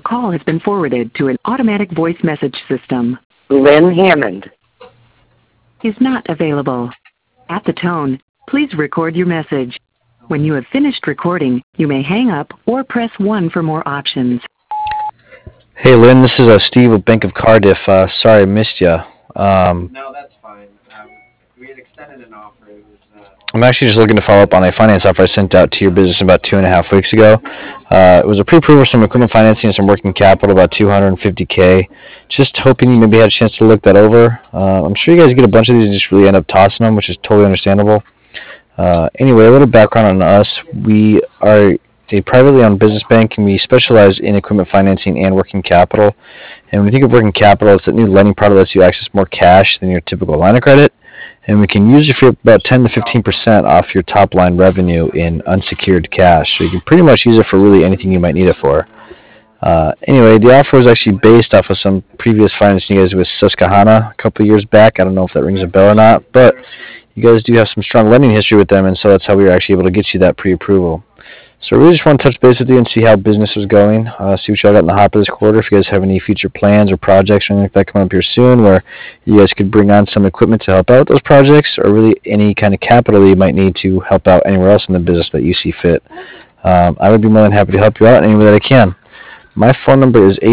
call has been forwarded to an automatic voice message system. Lynn Hammond Is not available. At the tone, please record your message. When you have finished recording, you may hang up or press 1 for more options. Hey Lynn, this is Steve with Bank of Cardiff. Sorry I missed you. No, that's fine. We had extended an offer. It was, I'm actually just looking to follow up on a finance offer I sent out to your business about 2.5 weeks ago. It was a pre-approval, some equipment financing, and some working capital, about $250K. Just hoping you maybe had a chance to look that over. I'm sure you guys get a bunch of these and just really end up tossing them, which is totally understandable. Anyway, a little background on us. We are a privately owned business bank, and we specialize in equipment financing and working capital. And when you think of working capital, it's that new lending product that lets you access more cash than your typical line of credit. And we can use it for about 10 to 15% off your top line revenue in unsecured cash. So you can pretty much use it for really anything you might need it for. Anyway, the offer was actually based off of some previous financing you guys with Susquehanna a couple of years back. I don't know if that rings a bell or not, but you guys do have some strong lending history with them, and so that's how we were actually able to get you that pre-approval. So I really just want to touch base with you and see how business is going, see what y'all got in the hopper this quarter, if you guys have any future plans or projects or anything like that coming up here soon where you guys could bring on some equipment to help out with those projects, or really any kind of capital that you might need to help out anywhere else in the business that you see fit. I would be more than happy to help you out any way that I can. My phone number is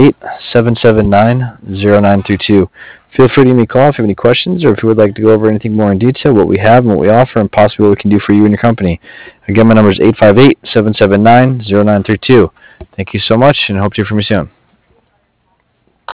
858-779-0932. Feel free to give me a call if you have any questions, or if you would like to go over anything more in detail, what we have and what we offer, and possibly what we can do for you and your company. Again, my number is 858-779-0932. Thank you so much, and hope to hear from you soon.